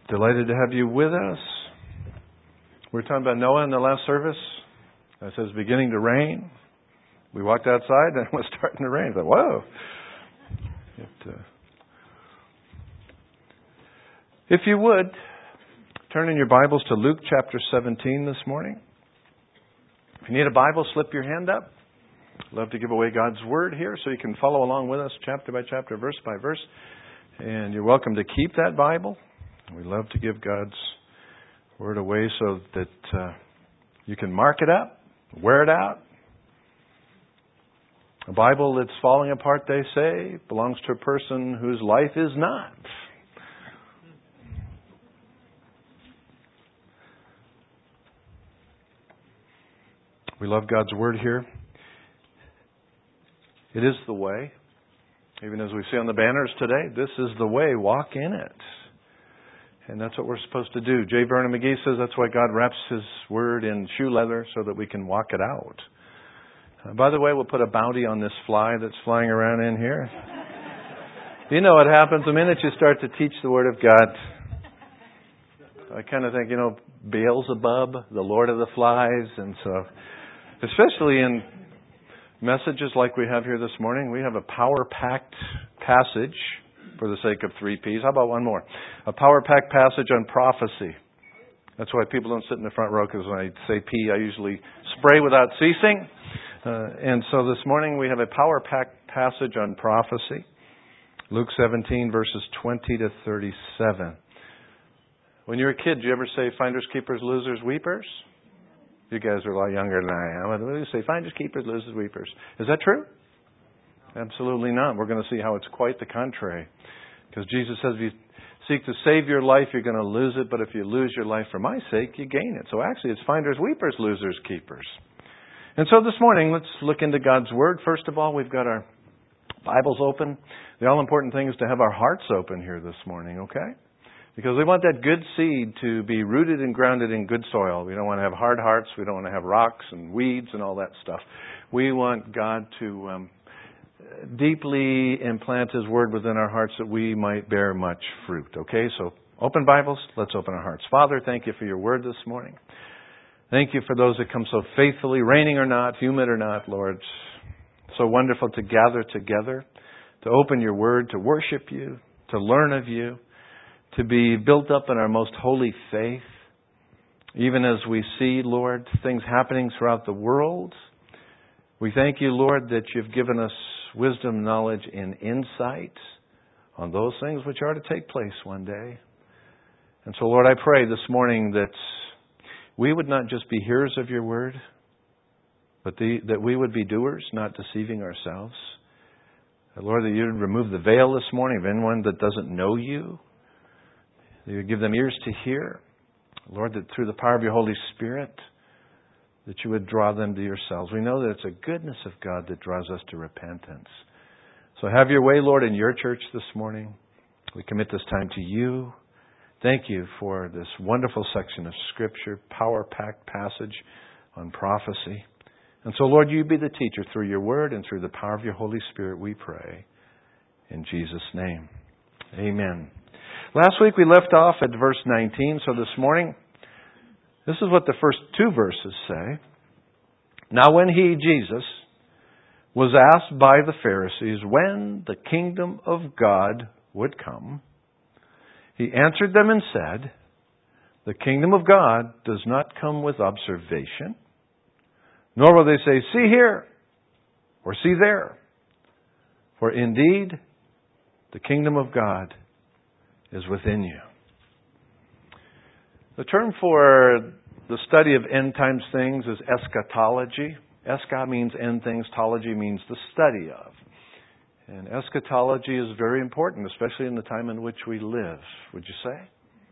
Delighted to have you with us. We were talking about Noah in the last service. It says beginning to rain. We walked outside and it was starting to rain. I thought, whoa. If you would, turn in your Bibles to Luke chapter 17 this morning. If you need a Bible, slip your hand up. I'd love to give away God's Word here so you can follow along with us chapter by chapter, verse by verse. And you're welcome to keep that Bible. We love to give God's Word away so that you can mark it up, wear it out. A Bible that's falling apart, they say, belongs to a person whose life is not. We love God's Word here. It is the way. Even as we see on the banners today, this is the way. Walk in it. And that's what we're supposed to do. J. Vernon McGee says that's why God wraps His Word in shoe leather so that we can walk it out. By the way, we'll put a bounty on this fly that's flying around in here. You know what happens the minute you start to teach the Word of God. I kind of think, Beelzebub, the Lord of the Flies. And so, especially in messages like we have here this morning, we have a power-packed passage for the sake of 3 P's. How about one more? A power-packed passage on prophecy. That's why people don't sit in the front row, because when I say P, I usually spray without ceasing. And so this morning we have a power-packed passage on prophecy. Luke 17, verses 20 to 37. When you were a kid, did you ever say finders, keepers, losers, weepers? You guys are a lot younger than I am. What do you say? Finders, keepers, losers, weepers. Is that true? Absolutely not. We're going to see how it's quite the contrary. Because Jesus says if you seek to save your life, you're going to lose it. But if you lose your life for my sake, you gain it. So actually, it's finders, weepers, losers, keepers. And so this morning, let's look into God's Word. First of all, we've got our Bibles open. The all-important thing is to have our hearts open here this morning, okay? Because we want that good seed to be rooted and grounded in good soil. We don't want to have hard hearts. We don't want to have rocks and weeds and all that stuff. We want God to deeply implant His Word within our hearts that we might bear much fruit. Okay, so open Bibles. Let's open our hearts. Father, thank you for your Word this morning. Thank you for those that come so faithfully, raining or not, humid or not, Lord. So wonderful to gather together, to open your Word, to worship you, to learn of you, to be built up in our most holy faith. Even as we see, Lord, things happening throughout the world, we thank you, Lord, that you've given us wisdom, knowledge, and insight on those things which are to take place one day. And so, Lord, I pray this morning that we would not just be hearers of your word, but that we would be doers, not deceiving ourselves. And Lord, that you would remove the veil this morning of anyone that doesn't know you. That you would give them ears to hear. Lord, that through the power of your Holy Spirit, that you would draw them to yourselves. We know that it's a goodness of God that draws us to repentance. So have your way, Lord, in your church this morning. We commit this time to you. Thank you for this wonderful section of Scripture, power-packed passage on prophecy. And so, Lord, you be the teacher through your word and through the power of your Holy Spirit, we pray. In Jesus' name, amen. Last week we left off at verse 19, so this morning, this is what the first 2 verses say. Now when he, Jesus, was asked by the Pharisees when the kingdom of God would come, he answered them and said, the kingdom of God does not come with observation, nor will they say, see here, or see there. For indeed, the kingdom of God is within you. The term for the study of end times things is eschatology. Eska means end things, tology means the study of. And eschatology is very important, especially in the time in which we live, would you say?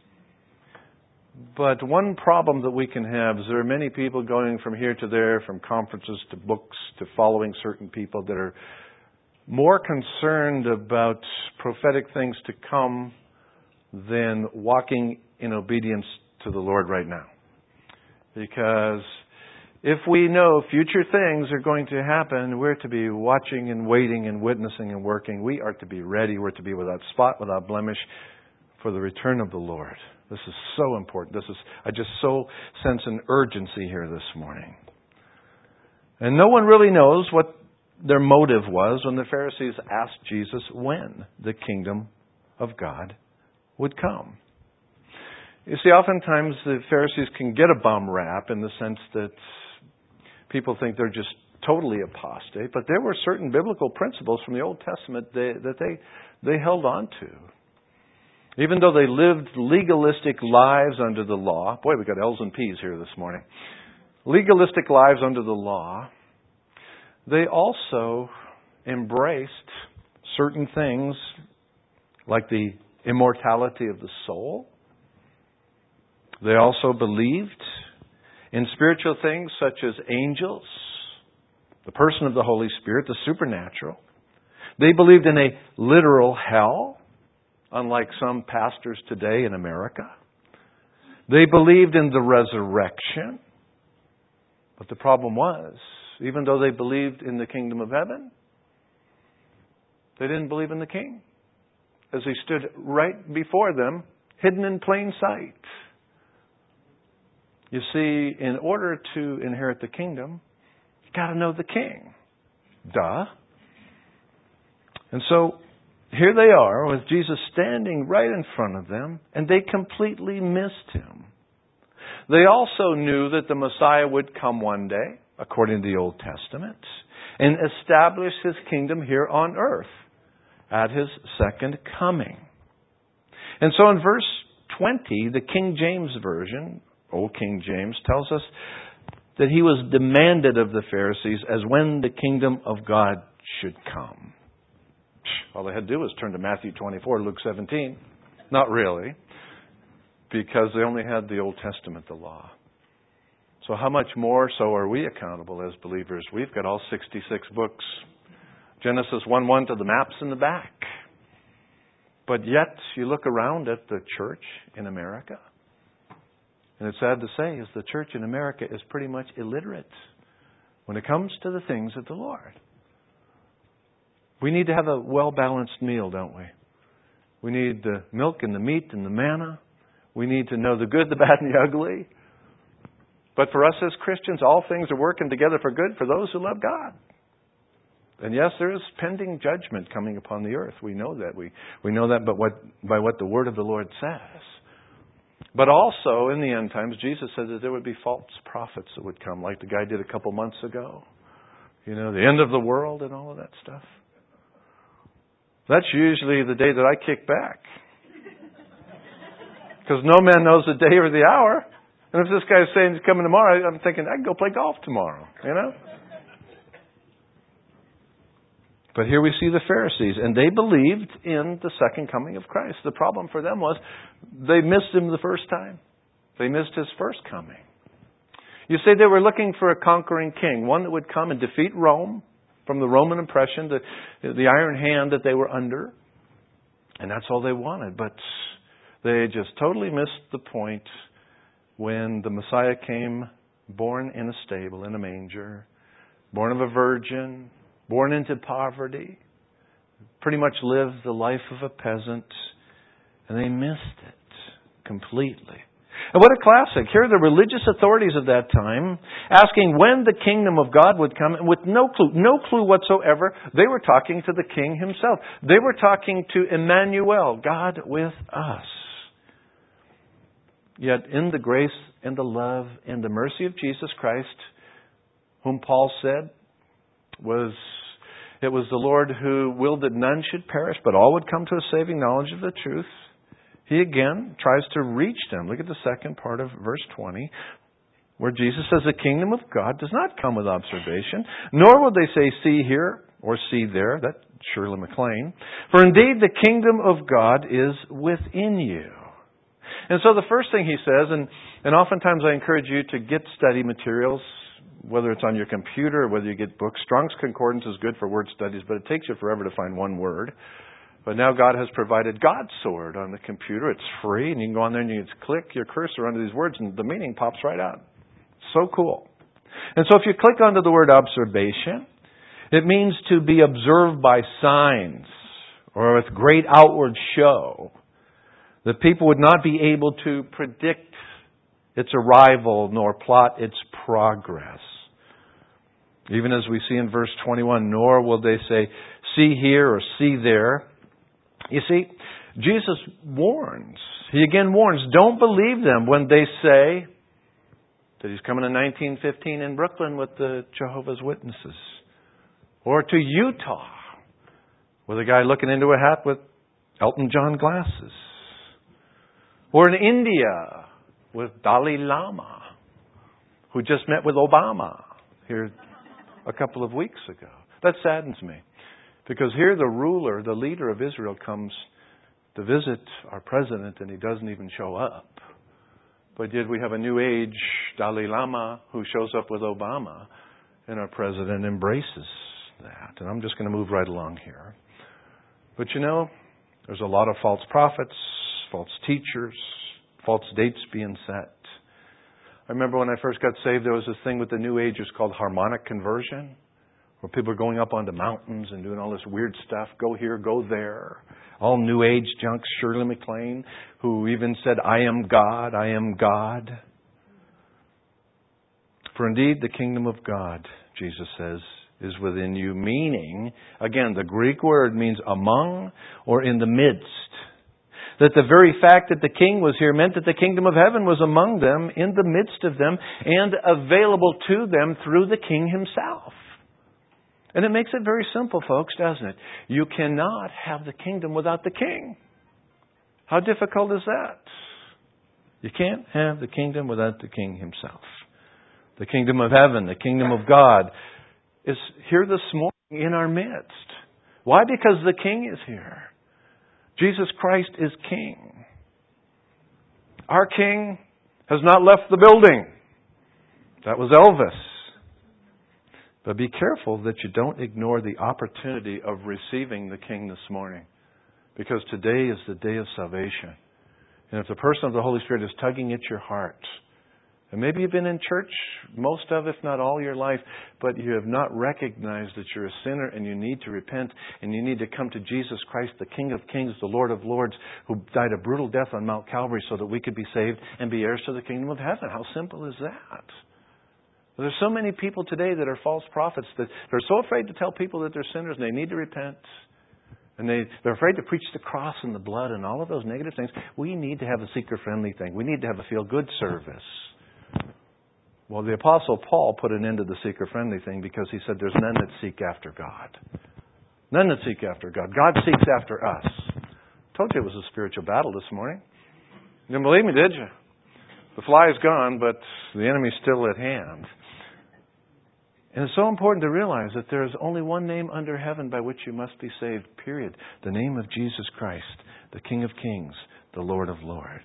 But one problem that we can have is there are many people going from here to there, from conferences to books to following certain people that are more concerned about prophetic things to come than walking in obedience to the Lord right now. Because if we know future things are going to happen, we're to be watching and waiting and witnessing and working. We are to be ready. We're to be without spot, without blemish for the return of the Lord. This is so important. I just so sense an urgency here this morning. And no one really knows what their motive was when the Pharisees asked Jesus when the kingdom of God would come. You see, oftentimes the Pharisees can get a bum rap in the sense that people think they're just totally apostate, but there were certain biblical principles from the Old Testament that they held on to. Even though they lived legalistic lives under the law, boy, we got L's and P's here this morning. Legalistic lives under the law, they also embraced certain things like the immortality of the soul. They also believed in spiritual things such as angels, the person of the Holy Spirit, the supernatural. They believed in a literal hell, unlike some pastors today in America. They believed in the resurrection. But the problem was, even though they believed in the kingdom of heaven, they didn't believe in the King, as He stood right before them, hidden in plain sight. You see, in order to inherit the kingdom, you got to know the King. Duh. And so, here they are with Jesus standing right in front of them, and they completely missed Him. They also knew that the Messiah would come one day, according to the Old Testament, and establish His kingdom here on earth at His second coming. And so in verse 20, the King James Version, Old King James, tells us that He was demanded of the Pharisees as when the kingdom of God should come. All they had to do was turn to Matthew 24, Luke 17. Not really, because they only had the Old Testament, the law. So how much more so are we accountable as believers? We've got all 66 books. Genesis 1:1 to the maps in the back. But yet, you look around at the church in America, and it's sad to say, is the church in America is pretty much illiterate when it comes to the things of the Lord. We need to have a well-balanced meal, don't we? We need the milk and the meat and the manna. We need to know the good, the bad, and the ugly. But for us as Christians, all things are working together for good for those who love God. And yes, there is pending judgment coming upon the earth. We know that. We know that by what the Word of the Lord says. But also, in the end times, Jesus said that there would be false prophets that would come, like the guy did a couple months ago. You know, the end of the world and all of that stuff. That's usually the day that I kick back. Because no man knows the day or the hour. And if this guy is saying he's coming tomorrow, I'm thinking, I can go play golf tomorrow. You know? But here we see the Pharisees, and they believed in the second coming of Christ. The problem for them was they missed Him the first time. They missed His first coming. You say they were looking for a conquering king, one that would come and defeat Rome from the Roman oppression, the iron hand that they were under. And that's all they wanted. But they just totally missed the point when the Messiah came born in a stable, in a manger, born of a virgin, born into poverty, pretty much lived the life of a peasant, and they missed it completely. And what a classic. Here are the religious authorities of that time asking when the kingdom of God would come, and with no clue whatsoever. They were talking to the King Himself. They were talking to Emmanuel, God with us. Yet in the grace and the love and the mercy of Jesus Christ, whom Paul said it was the Lord who willed that none should perish, but all would come to a saving knowledge of the truth. He again tries to reach them. Look at the second part of verse 20, where Jesus says, the kingdom of God does not come with observation, nor will they say, see here or see there. That's Shirley MacLaine. For indeed the kingdom of God is within you. And so the first thing he says, and oftentimes I encourage you to get study materials, whether it's on your computer or whether you get books. Strong's Concordance is good for word studies, but it takes you forever to find one word. But now God has provided God's Sword on the computer. It's free, and you can go on there and you can click your cursor under these words, and the meaning pops right out. So cool. And so if you click onto the word observation, it means to be observed by signs or with great outward show. that people would not be able to predict its arrival nor plot its progress. Even as we see in verse 21, nor will they say, see here or see there. You see, Jesus warns. He again warns, don't believe them when they say that He's coming in 1915 in Brooklyn with the Jehovah's Witnesses. Or to Utah with a guy looking into a hat with Elton John glasses. Or in India with Dalai Lama, who just met with Obama here a couple of weeks ago. That saddens me. Because here the ruler, the leader of Israel comes to visit our president and he doesn't even show up. But yet we have a new age Dalai Lama who shows up with Obama and our president embraces that. And I'm just going to move right along here. But you know, there's a lot of false prophets, false teachers, false dates being set. I remember when I first got saved, there was this thing with the New Agers called harmonic conversion, where people are going up onto mountains and doing all this weird stuff. Go here, go there. All New Age junk. Shirley MacLaine, who even said, I am God, I am God. For indeed, the kingdom of God, Jesus says, is within you. Meaning, again, the Greek word means among or in the midst. That the very fact that the king was here meant that the kingdom of heaven was among them, in the midst of them, and available to them through the king himself. And it makes it very simple, folks, doesn't it? You cannot have the kingdom without the king. How difficult is that? You can't have the kingdom without the king himself. The kingdom of heaven, the kingdom of God, is here this morning in our midst. Why? Because the king is here. Jesus Christ is King. Our King has not left the building. That was Elvis. But be careful that you don't ignore the opportunity of receiving the King this morning. Because today is the day of salvation. And if the person of the Holy Spirit is tugging at your heart, and maybe you've been in church most of, if not all, your life, but you have not recognized that you're a sinner and you need to repent and you need to come to Jesus Christ, the King of Kings, the Lord of Lords, who died a brutal death on Mount Calvary so that we could be saved and be heirs to the kingdom of heaven. How simple is that? There's so many people today that are false prophets that they're so afraid to tell people that they're sinners and they need to repent. And they're afraid to preach the cross and the blood and all of those negative things. We need to have a seeker-friendly thing. We need to have a feel-good service. Well, the Apostle Paul put an end to the seeker-friendly thing because he said there's none that seek after God. None that seek after God. God seeks after us. I told you it was a spiritual battle this morning. You didn't believe me, did you? The fly is gone, but the enemy's still at hand. And it's so important to realize that there is only one name under heaven by which you must be saved, period. The name of Jesus Christ, the King of Kings, the Lord of Lords.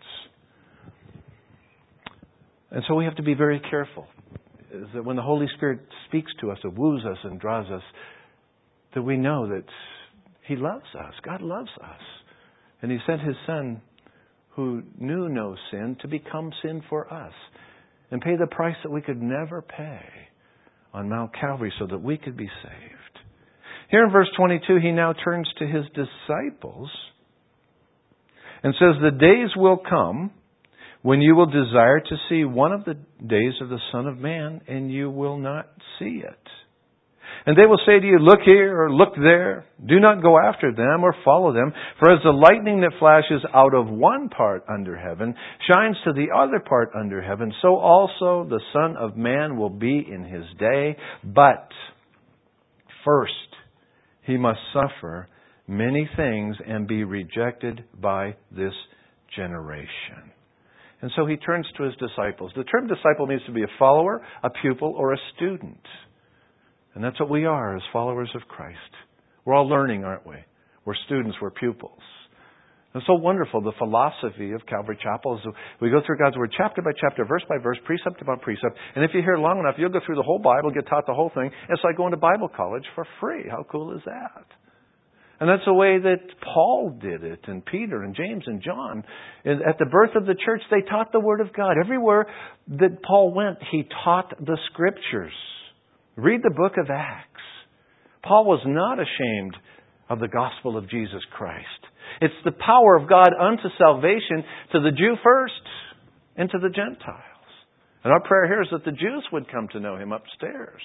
And so we have to be very careful that when the Holy Spirit speaks to us, it woos us and draws us, that we know that He loves us. God loves us. And He sent His Son, who knew no sin, to become sin for us and pay the price that we could never pay on Mount Calvary so that we could be saved. Here in verse 22, He now turns to His disciples and says, the days will come when you will desire to see one of the days of the Son of Man, and you will not see it. And they will say to you, look here or look there. Do not go after them or follow them. For as the lightning that flashes out of one part under heaven shines to the other part under heaven, so also the Son of Man will be in His day. But first, He must suffer many things and be rejected by this generation. And so He turns to His disciples. The term disciple means to be a follower, a pupil, or a student. And that's what we are as followers of Christ. We're all learning, aren't we? We're students, we're pupils. It's so wonderful, the philosophy of Calvary Chapel. Is we go through God's Word chapter by chapter, verse by verse, precept upon precept. And if you're here long enough, you'll go through the whole Bible, get taught the whole thing. It's like going to Bible college for free. How cool is that? And that's the way that Paul did it, and Peter, and James, and John. At the birth of the church, they taught the Word of God. Everywhere that Paul went, he taught the Scriptures. Read the book of Acts. Paul was not ashamed of the gospel of Jesus Christ. It's the power of God unto salvation to the Jew first and to the Gentiles. And our prayer here is that the Jews would come to know Him upstairs.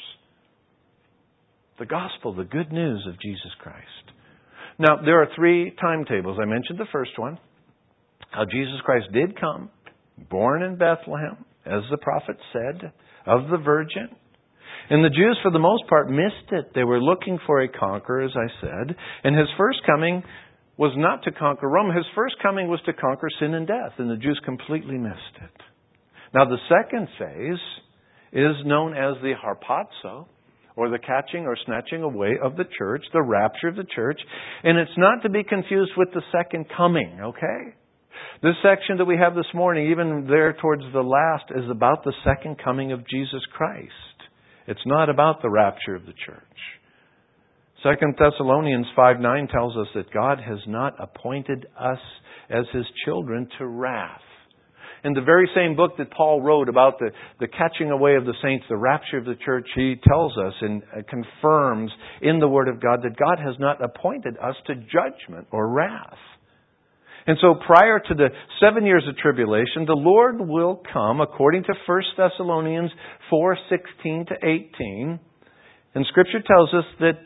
The gospel, the good news of Jesus Christ. Now, there are 3 timetables. I mentioned the first one. How Jesus Christ did come, born in Bethlehem, as the prophet said, of the Virgin. And the Jews, for the most part, missed it. They were looking for a conqueror, as I said. And His first coming was not to conquer Rome. His first coming was to conquer sin and death. And the Jews completely missed it. Now, the second phase is known as the harpazo, or the catching or snatching away of the church, the rapture of the church. And it's not to be confused with the second coming, okay? This section that we have this morning, even there towards the last, is about the second coming of Jesus Christ. It's not about the rapture of the church. 2 Thessalonians 5:9 tells us that God has not appointed us as His children to wrath. In the very same book that Paul wrote about the catching away of the saints, the rapture of the church, he tells us and confirms in the Word of God that God has not appointed us to judgment or wrath. And so prior to the 7 years of tribulation, the Lord will come, according to 1 Thessalonians 4:16 to 18. And Scripture tells us that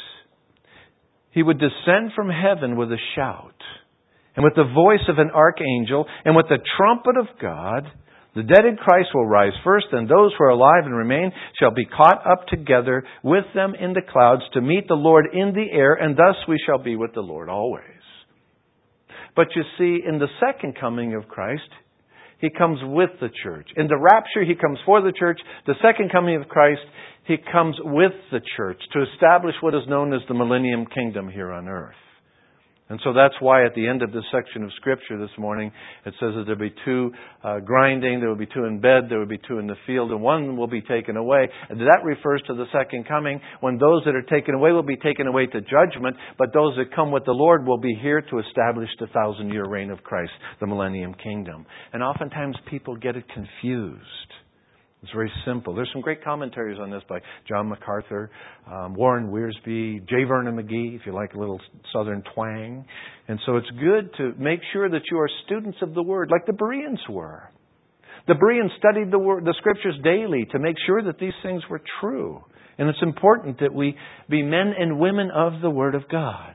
He would descend from heaven with a shout, and with the voice of an archangel, and with the trumpet of God. The dead in Christ will rise first, and those who are alive and remain shall be caught up together with them in the clouds to meet the Lord in the air, and thus we shall be with the Lord always. But you see, in the second coming of Christ, He comes with the church. In the rapture, He comes for the church. The second coming of Christ, He comes with the church to establish what is known as the millennium kingdom here on earth. And so that's why at the end of this section of Scripture this morning, it says that there will be 2 grinding, there will be 2 in bed, there will be 2 in the field, and 1 will be taken away. And that refers to the second coming, when those that are taken away will be taken away to judgment, but those that come with the Lord will be here to establish the 1,000-year reign of Christ, the millennium kingdom. And oftentimes people get it confused. It's very simple. There's some great commentaries on this by John MacArthur, Warren Wiersbe, J. Vernon McGee, if you like a little southern twang. And so it's good to make sure that you are students of the Word, like the Bereans were. The Bereans studied the Scriptures daily to make sure that these things were true. And it's important that we be men and women of the Word of God.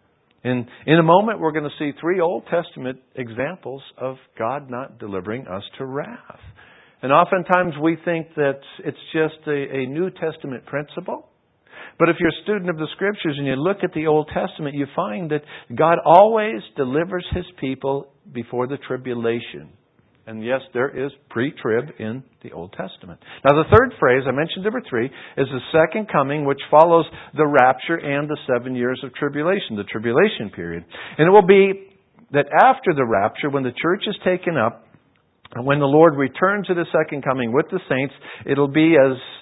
And in a moment, we're going to see 3 Old Testament examples of God not delivering us to wrath. And oftentimes we think that it's just a New Testament principle. But if you're a student of the Scriptures and you look at the Old Testament, you find that God always delivers His people before the tribulation. And yes, there is pre-trib in the Old Testament. Now the third phrase, I mentioned number 3, is the second coming, which follows the rapture and the 7 years of tribulation, the tribulation period. And it will be that after the rapture, when the church is taken up, and when the Lord returns at His second coming with the saints, it'll be,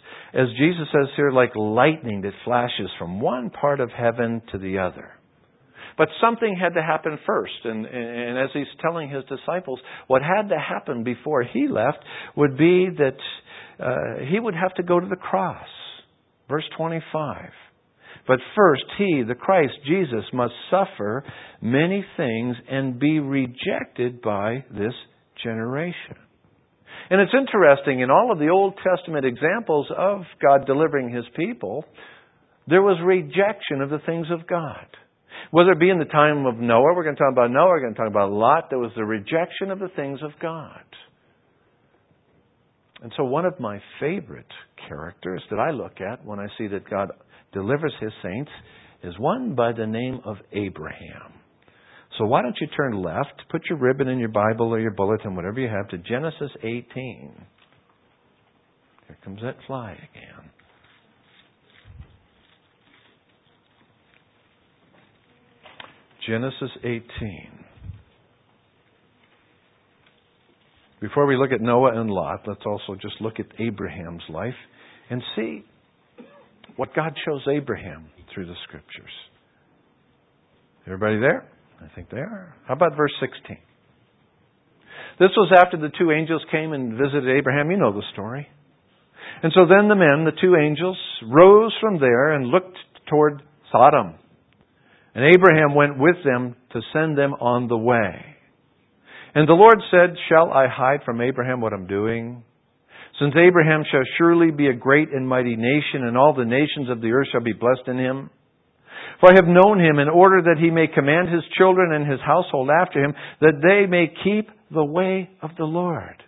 as Jesus says here, like lightning that flashes from one part of heaven to the other. But something had to happen first. And as He's telling His disciples, what had to happen before He left would be that He would have to go to the cross. Verse 25. But first, He, the Christ, Jesus, must suffer many things and be rejected by this generation. And it's interesting, in all of the Old Testament examples of God delivering His people, there was rejection of the things of God. Whether it be in the time of Noah, we're going to talk about Noah, we're going to talk about Lot, there was the rejection of the things of God. And so one of my favorite characters that I look at when I see that God delivers His saints is one by the name of Abraham. So why don't you turn left, put your ribbon in your Bible or your bulletin, whatever you have, to Genesis 18. Here comes that fly again. Genesis 18. Before we look at Noah and Lot, let's also just look at Abraham's life and see what God shows Abraham through the Scriptures. Everybody there? I think they are. How about verse 16? This was after the 2 angels came and visited Abraham. You know the story. And so then the men, the 2 angels, rose from there and looked toward Sodom. And Abraham went with them to send them on the way. And the Lord said, shall I hide from Abraham what I'm doing? Since Abraham shall surely be a great and mighty nation, and all the nations of the earth shall be blessed in him. For I have known him in order that he may command his children and his household after him, that they may keep the way of the Lord,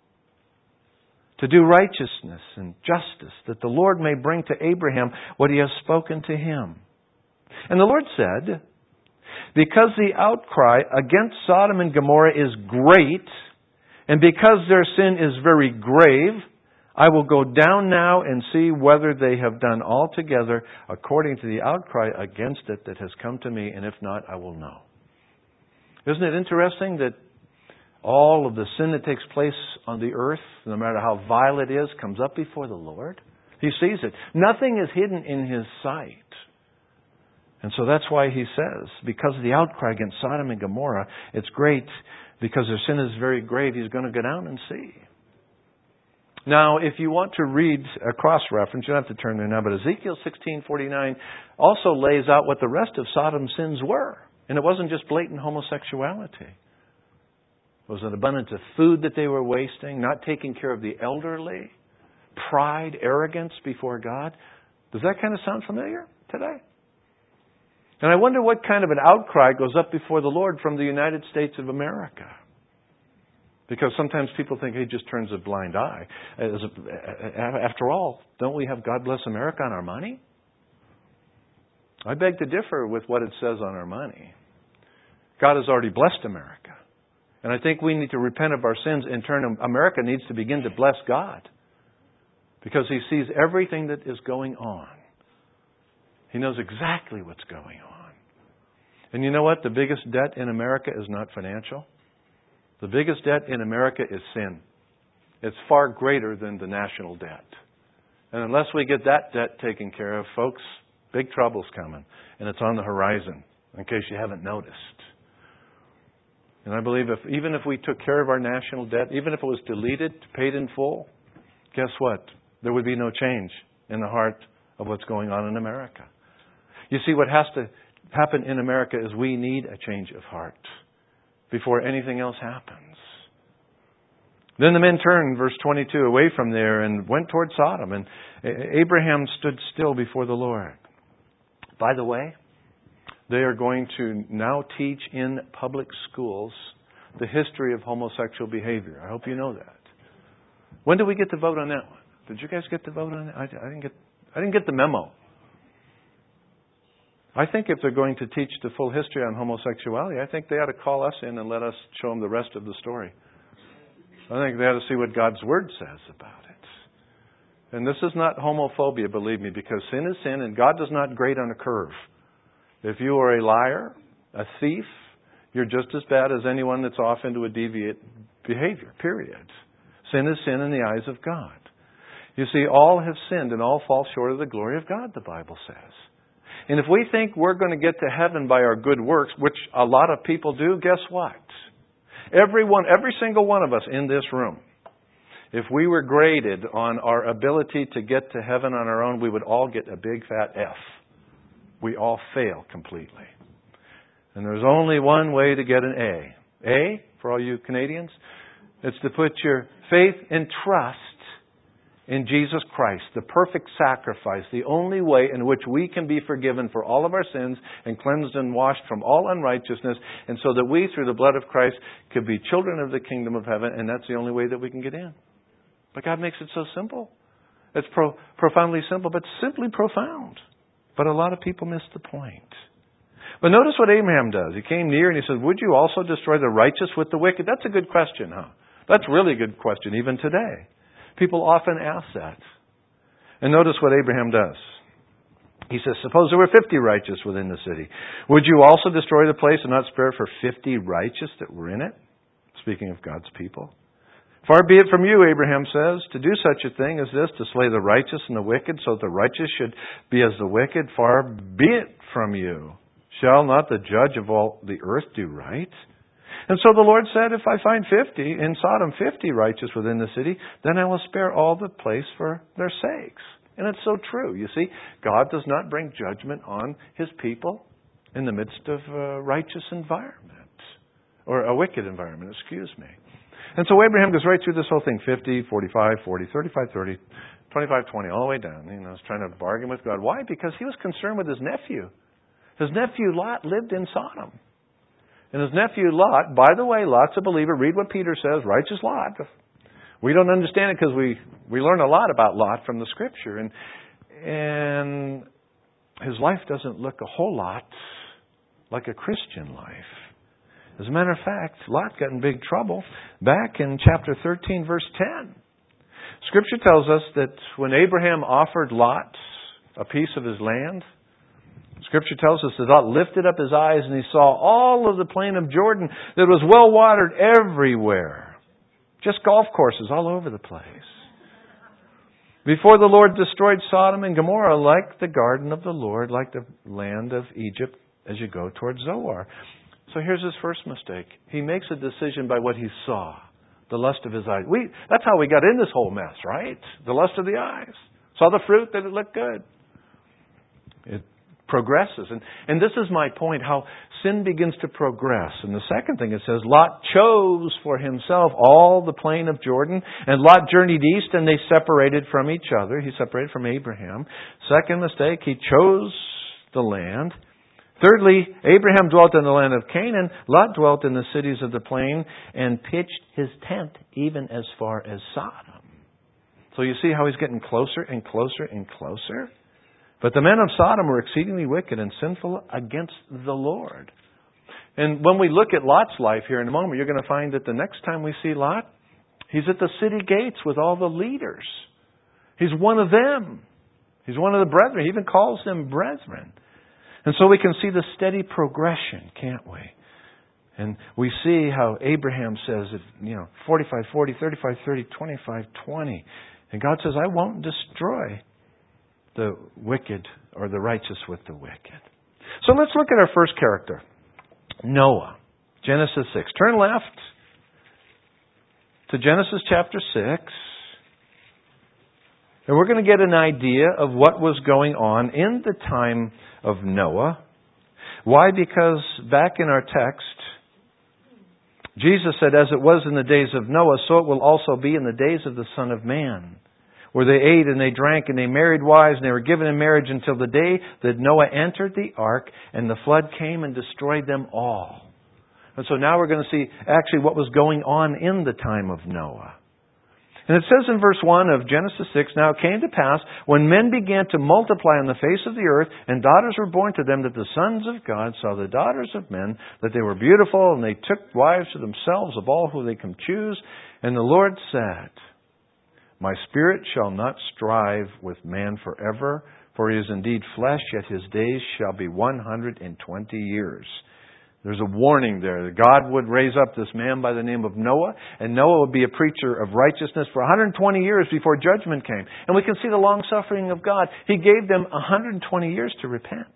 to do righteousness and justice, that the Lord may bring to Abraham what he has spoken to him. And the Lord said, because the outcry against Sodom and Gomorrah is great, and because their sin is very grave, I will go down now and see whether they have done altogether according to the outcry against it that has come to me, and if not, I will know. Isn't it interesting that all of the sin that takes place on the earth, no matter how vile it is, comes up before the Lord? He sees it. Nothing is hidden in His sight. And so that's why He says, because of the outcry against Sodom and Gomorrah, it's great. Because their sin is very grave, He's going to go down and see. Now, if you want to read a cross-reference, you don't have to turn there now, but Ezekiel 16:49 also lays out what the rest of Sodom's sins were. And it wasn't just blatant homosexuality. It was an abundance of food that they were wasting, not taking care of the elderly, pride, arrogance before God. Does that kind of sound familiar today? And I wonder what kind of an outcry goes up before the Lord from the United States of America. Because sometimes people think He just turns a blind eye. After all, don't we have God Bless America on our money? I beg to differ with what it says on our money. God has already blessed America. And I think we need to repent of our sins. In turn, America needs to begin to bless God. Because He sees everything that is going on. He knows exactly what's going on. And you know what? The biggest debt in America is not financial. The biggest debt in America is sin. It's far greater than the national debt. And unless we get that debt taken care of, folks, big trouble's coming. And it's on the horizon, in case you haven't noticed. And I believe even if we took care of our national debt, even if it was deleted, paid in full, guess what? There would be no change in the heart of what's going on in America. You see, what has to happen in America is we need a change of heart before anything else happens. Then the men turned, verse 22, away from there and went toward Sodom. And Abraham stood still before the Lord. By the way, they are going to now teach in public schools the history of homosexual behavior. I hope you know that. When did we get to vote on that one? Did you guys get to vote on it? I didn't get the memo. I think if they're going to teach the full history on homosexuality, I think they ought to call us in and let us show them the rest of the story. I think they ought to see what God's Word says about it. And this is not homophobia, believe me, because sin is sin and God does not grade on a curve. If you are a liar, a thief, you're just as bad as anyone that's off into a deviant behavior, period. Sin is sin in the eyes of God. You see, all have sinned and all fall short of the glory of God, the Bible says. And if we think we're going to get to heaven by our good works, which a lot of people do, guess what? Every single one of us in this room, if we were graded on our ability to get to heaven on our own, we would all get a big fat F. We all fail completely. And there's only one way to get an A. A, for all you Canadians, it's to put your faith and trust in Jesus Christ, the perfect sacrifice, the only way in which we can be forgiven for all of our sins and cleansed and washed from all unrighteousness, and so that we, through the blood of Christ, could be children of the kingdom of heaven, and that's the only way that we can get in. But God makes it so simple. It's profoundly simple, but simply profound. But a lot of people miss the point. But notice what Abraham does. He came near and he said, would you also destroy the righteous with the wicked? That's a good question, huh? That's a really good question, even today. People often ask that. And notice what Abraham does. He says, suppose there were 50 righteous within the city. Would you also destroy the place and not spare for 50 righteous that were in it? Speaking of God's people. Far be it from you, Abraham says, to do such a thing as this, to slay the righteous and the wicked, so that the righteous should be as the wicked. Far be it from you. Shall not the judge of all the earth do right? And so the Lord said, if I find 50 in Sodom, 50 righteous within the city, then I will spare all the place for their sakes. And it's so true. You see, God does not bring judgment on His people in the midst of a righteous environment. Or a wicked environment, excuse me. And so Abraham goes right through this whole thing, 50, 45, 40, 35, 30, 25, 20, all the way down. He's trying to bargain with God. Why? Because he was concerned with his nephew. His nephew Lot lived in Sodom. And his nephew Lot, by the way, Lot's a believer. Read what Peter says, righteous Lot. We don't understand it because we learn a lot about Lot from the Scripture. And his life doesn't look a whole lot like a Christian life. As a matter of fact, Lot got in big trouble back in chapter 13, verse 10. Scripture tells us that when Abraham offered Lot a piece of his land, Scripture tells us that Lot lifted up his eyes and he saw all of the plain of Jordan that was well watered everywhere. Just golf courses all over the place. Before the Lord destroyed Sodom and Gomorrah, like the garden of the Lord, like the land of Egypt as you go towards Zoar. So here's his first mistake. He makes a decision by what he saw. The lust of his eyes. That's how we got in this whole mess, right? The lust of the eyes. Saw the fruit that it looked good. It progresses. And this is my point, how sin begins to progress. And the second thing it says, Lot chose for himself all the plain of Jordan. And Lot journeyed east and they separated from each other. He separated from Abraham. Second mistake, he chose the land. Thirdly, Abraham dwelt in the land of Canaan. Lot dwelt in the cities of the plain and pitched his tent even as far as Sodom. So you see how he's getting closer and closer and closer? But the men of Sodom were exceedingly wicked and sinful against the Lord. And when we look at Lot's life here in a moment, you're going to find that the next time we see Lot, he's at the city gates with all the leaders. He's one of them. He's one of the brethren. He even calls them brethren. And so we can see the steady progression, can't we? And we see how Abraham says, 45, 40, 35, 30, 25, 20. And God says, I won't destroy the wicked or the righteous with the wicked. So let's look at our first character, Noah. Genesis 6. Turn left to Genesis chapter 6. And we're going to get an idea of what was going on in the time of Noah. Why? Because back in our text, Jesus said, as it was in the days of Noah, so it will also be in the days of the Son of Man, where they ate and they drank and they married wives and they were given in marriage until the day that Noah entered the ark and the flood came and destroyed them all. And so now we're going to see actually what was going on in the time of Noah. And it says in verse 1 of Genesis 6, now it came to pass, when men began to multiply on the face of the earth, and daughters were born to them, that the sons of God saw the daughters of men, that they were beautiful, and they took wives to themselves of all who they could choose. And the Lord said, my spirit shall not strive with man forever, for he is indeed flesh, yet his days shall be 120 years. There's a warning there that God would raise up this man by the name of Noah, and Noah would be a preacher of righteousness for 120 years before judgment came. And we can see the long-suffering of God. He gave them 120 years to repent.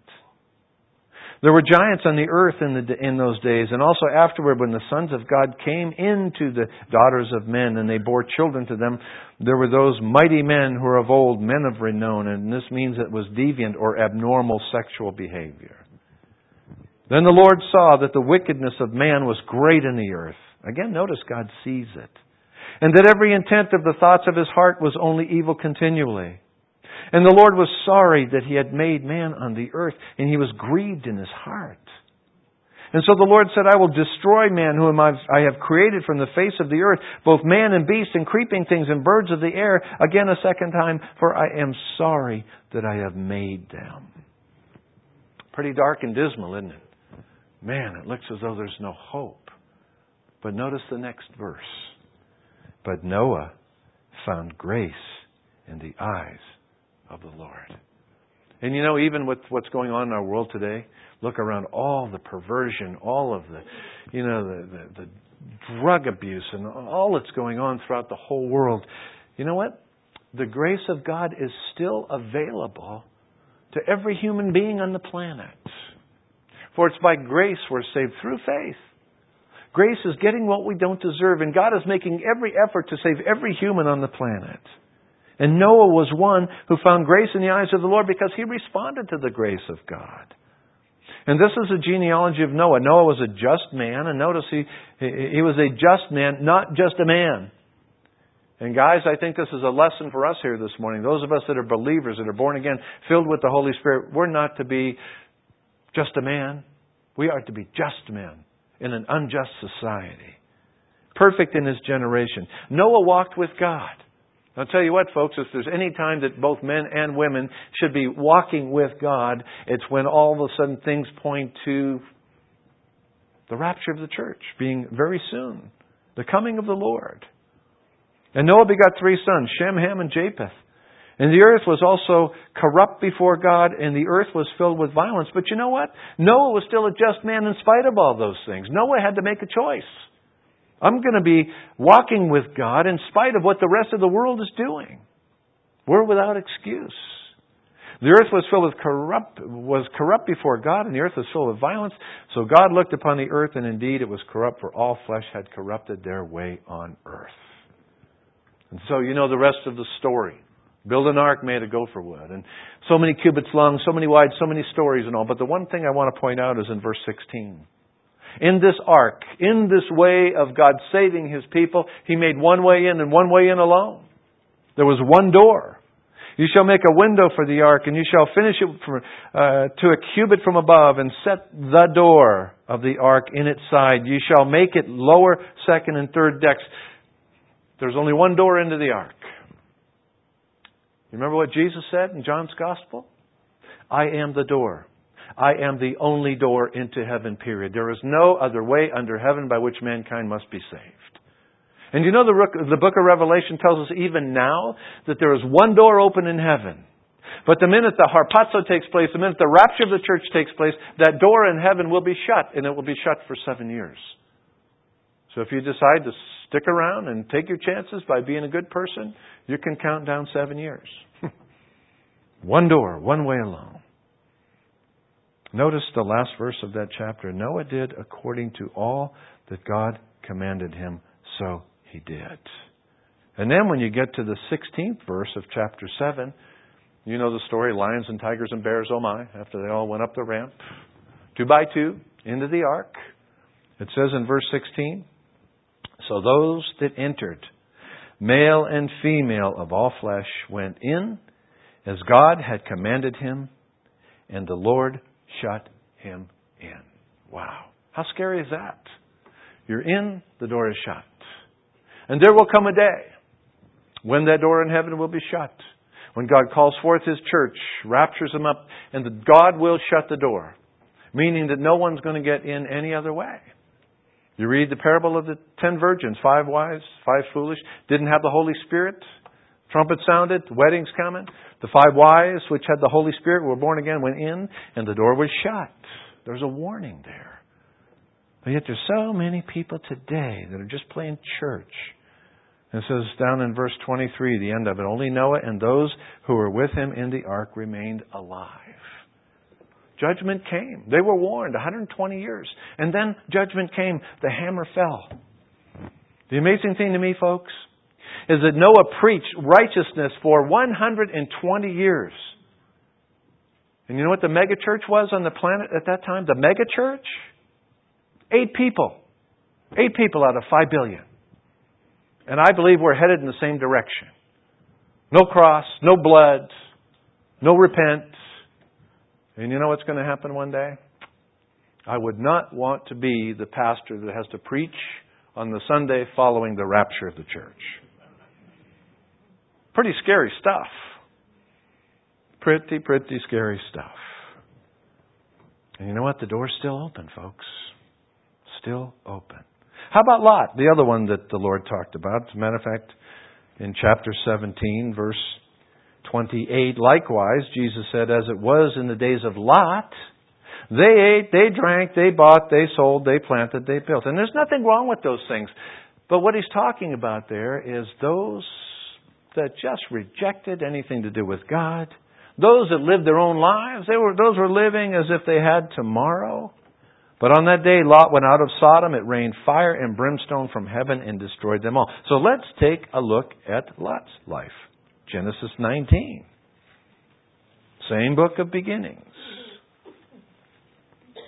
There were giants on the earth in those days, and also afterward when the sons of God came into the daughters of men and they bore children to them, there were those mighty men who were of old, men of renown, and this means it was deviant or abnormal sexual behavior. Then the Lord saw that the wickedness of man was great in the earth. Again, notice God sees it. And that every intent of the thoughts of his heart was only evil continually. And the Lord was sorry that he had made man on the earth, and he was grieved in his heart. And so the Lord said, I will destroy man whom I have created from the face of the earth, both man and beast and creeping things and birds of the air, again a second time, for I am sorry that I have made them. Pretty dark and dismal, isn't it? Man, it looks as though there's no hope. But notice the next verse. But Noah found grace in the eyes of the Lord. And even with what's going on in our world today, look around, all the perversion, all of the drug abuse and all that's going on throughout the whole world. You know what? The grace of God is still available to every human being on the planet. For it's by grace we're saved through faith. Grace is getting what we don't deserve, and God is making every effort to save every human on the planet. And Noah was one who found grace in the eyes of the Lord because he responded to the grace of God. And this is a genealogy of Noah. Noah was a just man, and notice he was a just man, not just a man. And guys, I think this is a lesson for us here this morning. Those of us that are believers, that are born again, filled with the Holy Spirit, we're not to be just a man. We are to be just men in an unjust society. Perfect in his generation. Noah walked with God. I'll tell you what, folks, if there's any time that both men and women should be walking with God, it's when all of a sudden things point to the rapture of the church being very soon. The coming of the Lord. And Noah begot 3 sons, Shem, Ham, and Japheth. And the earth was also corrupt before God, and the earth was filled with violence. But you know what? Noah was still a just man in spite of all those things. Noah had to make a choice. I'm going to be walking with God in spite of what the rest of the world is doing. We're without excuse. The earth was corrupt before God, and the earth was filled with violence. So God looked upon the earth, and indeed it was corrupt, for all flesh had corrupted their way on earth. And so you know the rest of the story. Build an ark made of gopher wood, and so many cubits long, so many wide, so many stories and all. But the one thing I want to point out is in verse 16. In this ark, in this way of God saving His people, He made one way in and one way in alone. There was one door. You shall make a window for the ark, and you shall finish it to a cubit from above, and set the door of the ark in its side. You shall make it lower, second, and third decks. There's only one door into the ark. You remember what Jesus said in John's Gospel? I am the door. I am the only door into heaven, period. There is no other way under heaven by which mankind must be saved. And you know the book of Revelation tells us even now that there is one door open in heaven. But the minute the harpazo takes place, the minute the rapture of the church takes place, that door in heaven will be shut, and it will be shut for 7 years. So if you decide to stick around and take your chances by being a good person, you can count down 7 years. One door, one way alone. Notice the last verse of that chapter. Noah did according to all that God commanded him, so he did. And then when you get to the 16th verse of chapter 7, you know the story, lions and tigers and bears, oh my, after they all went up the ramp, 2 by 2, into the ark. It says in verse 16, so those that entered, male and female of all flesh, went in as God had commanded him, and the Lord shut him in. Wow. How scary is that? You're in, the door is shut. And there will come a day when that door in heaven will be shut. When God calls forth His church, raptures them up, and God will shut the door. Meaning that no one's going to get in any other way. You read the parable of the 10 virgins, 5 wise, 5 foolish, didn't have the Holy Spirit. Trumpet sounded, wedding's coming. The 5 wise, which had the Holy Spirit, were born again, went in, and the door was shut. There's a warning there. But yet there's so many people today that are just playing church. And it says down in verse 23, the end of it, only Noah and those who were with him in the ark remained alive. Judgment came. They were warned 120 years. And then judgment came. The hammer fell. The amazing thing to me, folks, is that Noah preached righteousness for 120 years. And you know what the mega church was on the planet at that time? The mega church? 8 people. 8 people out of 5 billion. And I believe we're headed in the same direction. No cross, no blood, no repent. And you know what's going to happen one day? I would not want to be the pastor that has to preach on the Sunday following the rapture of the church. Pretty scary stuff. Pretty scary stuff. And you know what? The door's still open, folks. Still open. How about Lot, the other one that the Lord talked about? As a matter of fact, in chapter 17, verse 28, likewise, Jesus said, as it was in the days of Lot, they ate, they drank, they bought, they sold, they planted, they built. And there's nothing wrong with those things. But what he's talking about there is those that just rejected anything to do with God. Those that lived their own lives. Those were living as if they had tomorrow. But on that day, Lot went out of Sodom. It rained fire and brimstone from heaven and destroyed them all. So let's take a look at Lot's life. Genesis 19. Same book of beginnings.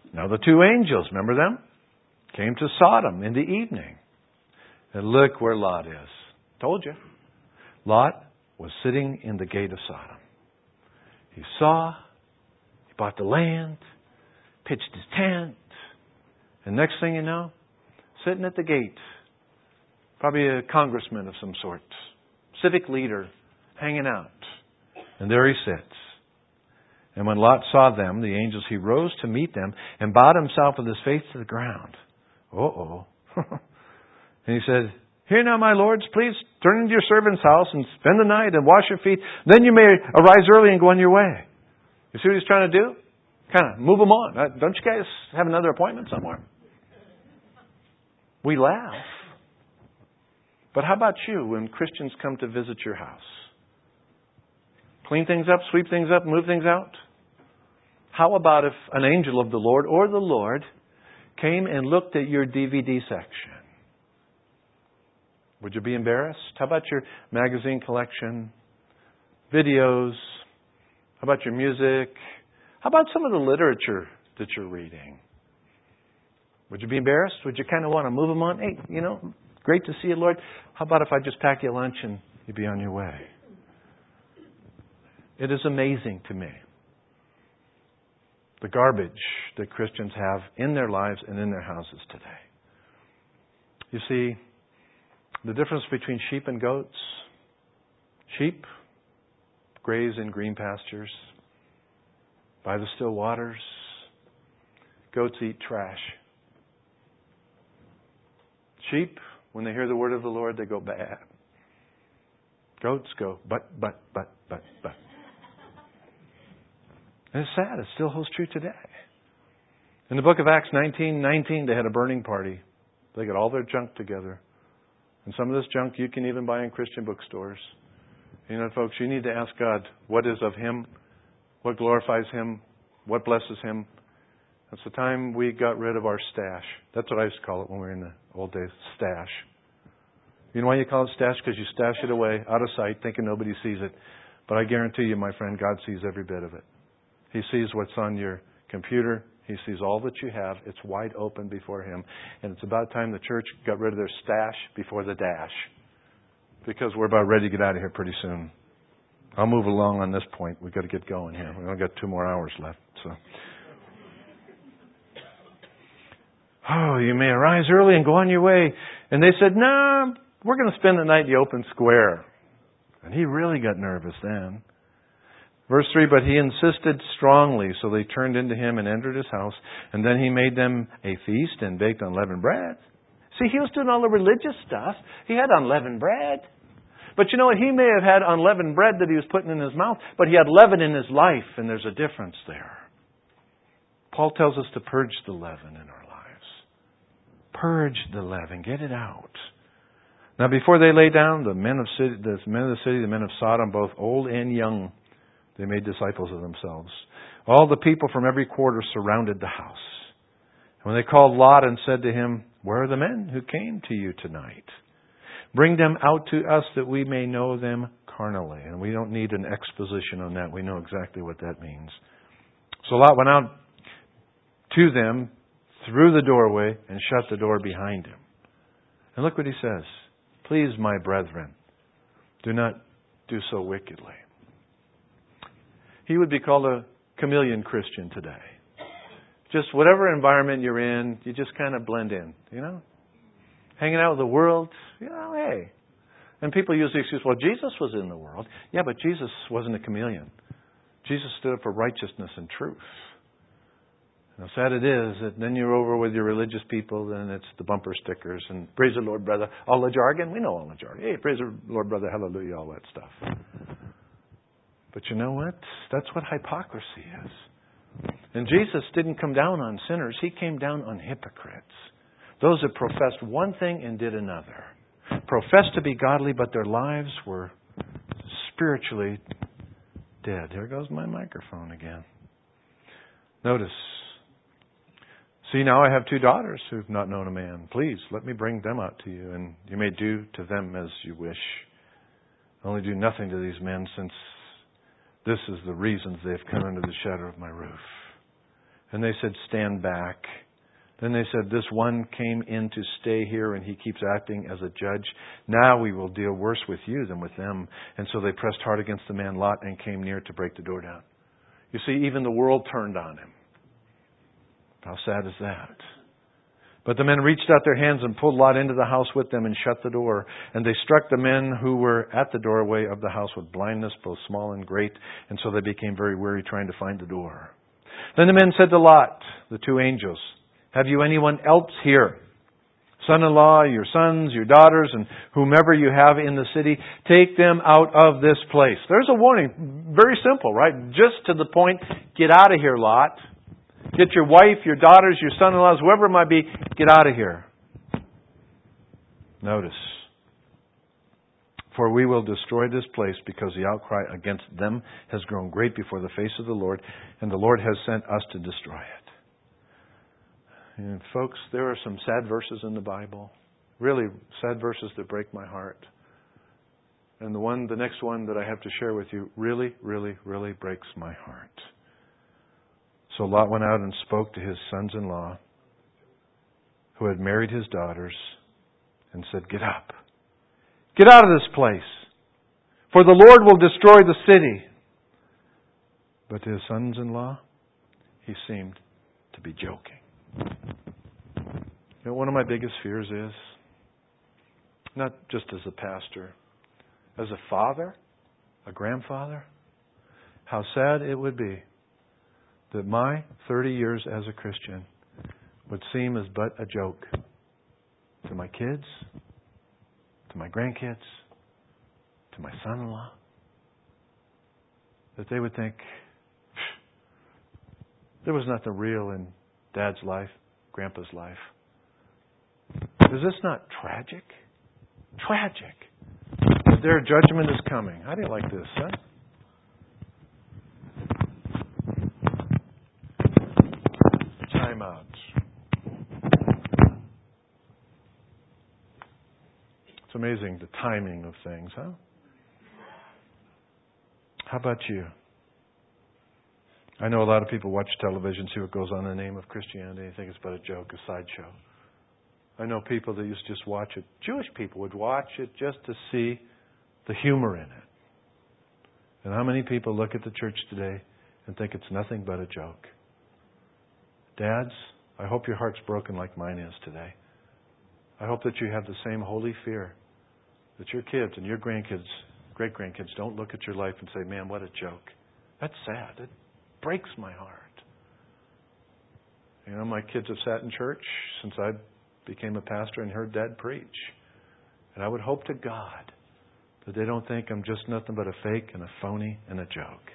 Now the two angels, remember them? Came to Sodom in the evening. And look where Lot is. Told you. Lot was sitting in the gate of Sodom. He saw, he bought the land, pitched his tent, and next thing you know, sitting at the gate, probably a congressman of some sort, civic leader, hanging out. And there he sits. And when Lot saw them, the angels, he rose to meet them and bowed himself with his face to the ground. Uh-oh. And he said, "Here now, my lords, please turn into your servant's house and spend the night and wash your feet. Then you may arise early and go on your way." You see what he's trying to do? Kind of move them on. Don't you guys have another appointment somewhere? We laugh. But how about you when Christians come to visit your house? Clean things up, sweep things up, move things out? How about if an angel of the Lord or the Lord came and looked at your DVD section? Would you be embarrassed? How about your magazine collection, videos? How about your music? How about some of the literature that you're reading? Would you be embarrassed? Would you kind of want to move them on? Hey, great to see you, Lord. How about if I just pack you lunch and you'd be on your way? It is amazing to me, the garbage that Christians have in their lives and in their houses today. You see, the difference between sheep and goats. Sheep graze in green pastures, by the still waters. Goats eat trash. Sheep, when they hear the word of the Lord, they go bad. Goats go, but. And it's sad. It still holds true today. In the book of Acts 19:19, they had a burning party. They got all their junk together. And some of this junk you can even buy in Christian bookstores. Folks, you need to ask God what is of Him, what glorifies Him, what blesses Him. It's the time we got rid of our stash. That's what I used to call it when we were in the old days, stash. You know why you call it stash? Because you stash it away, out of sight, thinking nobody sees it. But I guarantee you, my friend, God sees every bit of it. He sees what's on your computer. He sees all that you have. It's wide open before Him. And it's about time the church got rid of their stash before the dash. Because we're about ready to get out of here pretty soon. I'll move along on this point. We've got to get going here. We've only got 2 more hours left. So, you may arise early and go on your way. And they said, "No, we're going to spend the night in the open square." And he really got nervous then. Verse 3, but he insisted strongly, so they turned into him and entered his house. And then he made them a feast and baked unleavened bread. See, he was doing all the religious stuff. He had unleavened bread. But you know what? He may have had unleavened bread that he was putting in his mouth, but he had leaven in his life, and there's a difference there. Paul tells us to purge the leaven in our lives. Purge the leaven. Get it out. Now, before they lay down, the men of the city, the men of Sodom, both old and young, they made disciples of themselves. All the people from every quarter surrounded the house. When they called Lot and said to him, "Where are the men who came to you tonight? Bring them out to us that we may know them carnally." And we don't need an exposition on that. We know exactly what that means. So Lot went out to them through the doorway and shut the door behind him. And look what he says. "Please, my brethren, do not do so wickedly." He would be called a chameleon Christian today. Just whatever environment you're in, you just kind of blend in, Hanging out with the world, hey. And people use the excuse, well, Jesus was in the world. Yeah, but Jesus wasn't a chameleon. Jesus stood up for righteousness and truth. And how sad it is that then you're over with your religious people, and it's the bumper stickers and praise the Lord, brother. All the jargon, we know all the jargon. Hey, praise the Lord, brother, hallelujah, all that stuff. But you know what? That's what hypocrisy is. And Jesus didn't come down on sinners. He came down on hypocrites. Those that professed one thing and did another. Professed to be godly, but their lives were spiritually dead. There goes my microphone again. Notice. See, now I have 2 daughters who've not known a man. Please, let me bring them out to you, and you may do to them as you wish. Only do nothing to these men, since this is the reasons they've come under the shadow of my roof. And they said, stand back. Then they said, this one came in to stay here and he keeps acting as a judge. Now we will deal worse with you than with them. And so they pressed hard against the man Lot and came near to break the door down. You see, even the world turned on him. How sad is that? But the men reached out their hands and pulled Lot into the house with them and shut the door. And they struck the men who were at the doorway of the house with blindness, both small and great. And so they became very weary trying to find the door. Then the men said to Lot, the two angels, have you anyone else here? Son-in-law, your sons, your daughters, and whomever you have in the city, take them out of this place. There's a warning. Very simple, right? Just to the point, get out of here, Lot. Get your wife, your daughters, your son-in-laws, whoever it might be, get out of here. Notice. For we will destroy this place because the outcry against them has grown great before the face of the Lord, and the Lord has sent us to destroy it. And folks, there are some sad verses in the Bible. Really sad verses that break my heart. And the next one that I have to share with you really, really, really breaks my heart. So Lot went out and spoke to his sons-in-law who had married his daughters and said, get up. Get out of this place. For the Lord will destroy the city. But to his sons-in-law, he seemed to be joking. You know, one of my biggest fears is, not just as a pastor, as a father, a grandfather, how sad it would be that my 30 years as a Christian would seem as but a joke to my kids, to my grandkids, to my son-in-law. That they would think, there was nothing real in Dad's life, Grandpa's life. Is this not tragic? Tragic. That their judgment is coming. How do you like this, huh? Time out. It's amazing the timing of things, huh? How about you? I know a lot of people watch television, see what goes on in the name of Christianity, and think it's but a joke, a sideshow. I know people that used to just watch it. Jewish people would watch it just to see the humor in it. And how many people look at the church today and think it's nothing but a joke? Dads, I hope your heart's broken like mine is today. I hope that you have the same holy fear that your kids and your grandkids, great-grandkids, don't look at your life and say, man, what a joke. That's sad. It breaks my heart. You know, my kids have sat in church since I became a pastor and heard Dad preach. And I would hope to God that they don't think I'm just nothing but a fake and a phony and a joke.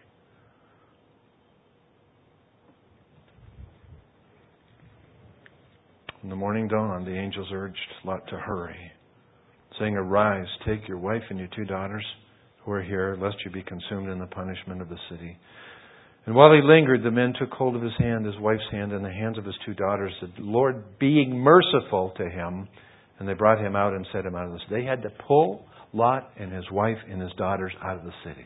When the morning dawned, the angels urged Lot to hurry, saying, arise, take your wife and your two daughters who are here, lest you be consumed in the punishment of the city. And while he lingered, the men took hold of his hand, his wife's hand, and the hands of his two daughters, the Lord being merciful to him. And they brought him out and set him out of the city. They had to pull Lot and his wife and his daughters out of the city.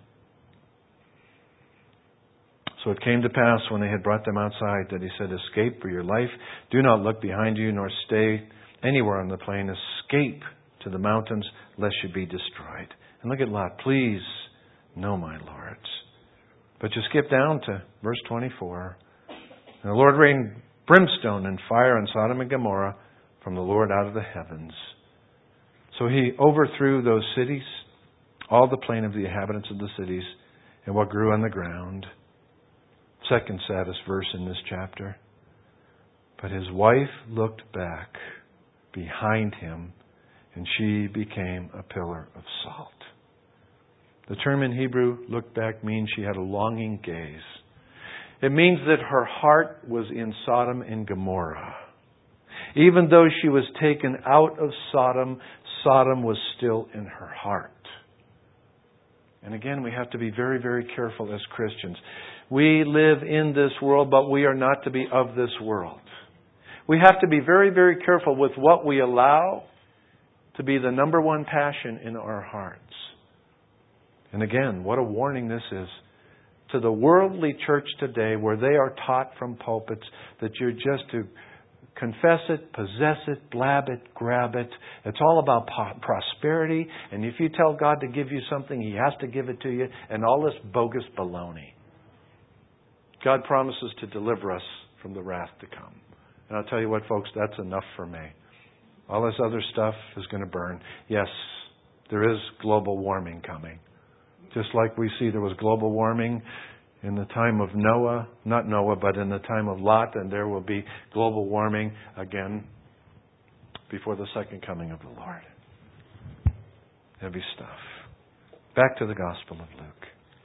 So it came to pass when they had brought them outside that he said, escape for your life. Do not look behind you, nor stay anywhere on the plain. Escape to the mountains, lest you be destroyed. And look at Lot. Please, no, my lords. But you skip down to verse 24. And the Lord rained brimstone and fire on Sodom and Gomorrah from the Lord out of the heavens. So he overthrew those cities, all the plain of the inhabitants of the cities, and what grew on the ground. Second saddest verse in this chapter. But his wife looked back behind him, and she became a pillar of salt. The term in Hebrew, look back, means she had a longing gaze. It means that her heart was in Sodom and Gomorrah. Even though she was taken out of Sodom, Sodom was still in her heart. And again, we have to be very, very careful as Christians. We live in this world, but we are not to be of this world. We have to be very, very careful with what we allow to be the number one passion in our hearts. And again, what a warning this is to the worldly church today where they are taught from pulpits that you're just to confess it, possess it, blab it, grab it. It's all about prosperity. And if you tell God to give you something, He has to give it to you. And all this bogus baloney. God promises to deliver us from the wrath to come. And I'll tell you what, folks, that's enough for me. All this other stuff is going to burn. Yes, there is global warming coming. Just like we see there was global warming in the time of Noah, not Noah, but in the time of Lot, and there will be global warming again before the second coming of the Lord. Heavy stuff. Back to the Gospel of Luke.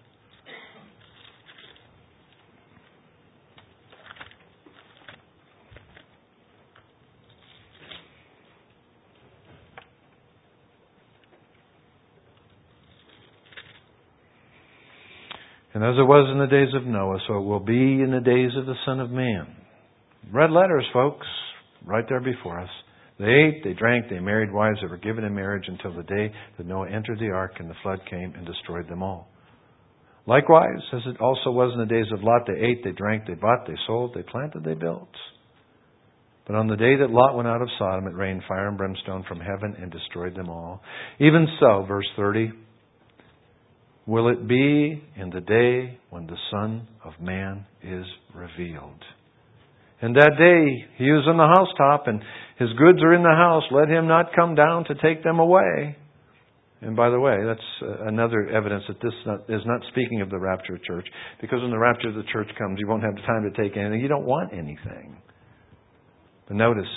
And as it was in the days of Noah, so it will be in the days of the Son of Man. Red letters, folks, right there before us. They ate, they drank, they married wives that were given in marriage until the day that Noah entered the ark and the flood came and destroyed them all. Likewise, as it also was in the days of Lot, they ate, they drank, they bought, they sold, they planted, they built. But on the day that Lot went out of Sodom, it rained fire and brimstone from heaven and destroyed them all. Even so, verse 30, will it be in the day when the Son of Man is revealed. And that day he was on the housetop and his goods are in the house. Let him not come down to take them away. And by the way, that's another evidence that this is not speaking of the rapture of the church. Because when the rapture of the church comes, you won't have the time to take anything. You don't want anything. But notice,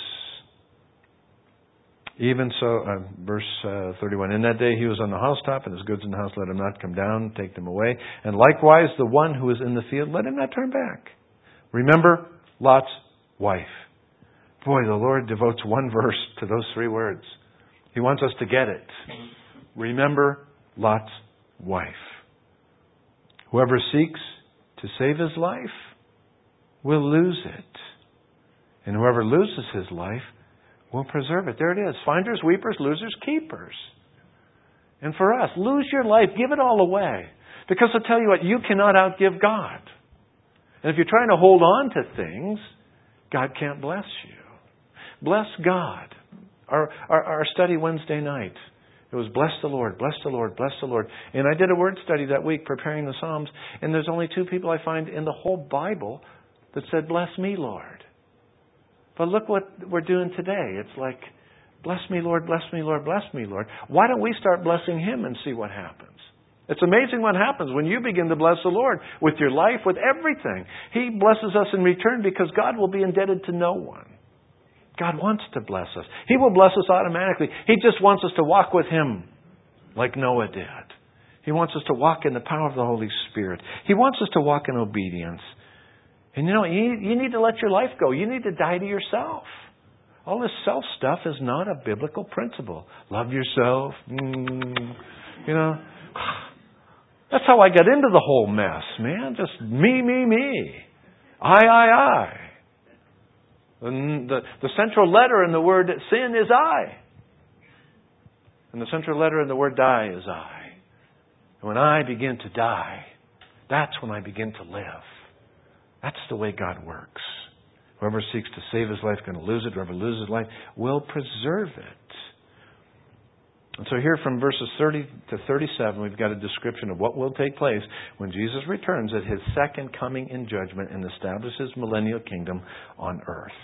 even so, verse 31, in that day he was on the housetop, and his goods in the house, let him not come down, take them away. And likewise, the one who is in the field, let him not turn back. Remember Lot's wife. Boy, the Lord devotes one verse to those three words. He wants us to get it. Remember Lot's wife. Whoever seeks to save his life will lose it. And whoever loses his life will preserve it. There it is. Finders, weepers, losers, keepers. And for us, lose your life. Give it all away. Because I'll tell you what, you cannot outgive God. And if you're trying to hold on to things, God can't bless you. Bless God. Our study Wednesday night, it was bless the Lord, bless the Lord, bless the Lord. And I did a word study that week preparing the Psalms. And there's only two people I find in the whole Bible that said, bless me, Lord. But look what we're doing today. It's like, bless me, Lord, bless me, Lord, bless me, Lord. Why don't we start blessing Him and see what happens? It's amazing what happens when you begin to bless the Lord with your life, with everything. He blesses us in return because God will be indebted to no one. God wants to bless us. He will bless us automatically. He just wants us to walk with Him like Noah did. He wants us to walk in the power of the Holy Spirit. He wants us to walk in obedience. And you need to let your life go. You need to die to yourself. All this self stuff is not a biblical principle. Love yourself. That's how I got into the whole mess, man. Just me. I. And the central letter in the word sin is I. And the central letter in the word die is I. And when I begin to die, that's when I begin to live. That's the way God works. Whoever seeks to save his life is going to lose it. Whoever loses his life will preserve it. And so here from verses 30 to 37, we've got a description of what will take place when Jesus returns at His second coming in judgment and establishes His millennial kingdom on earth.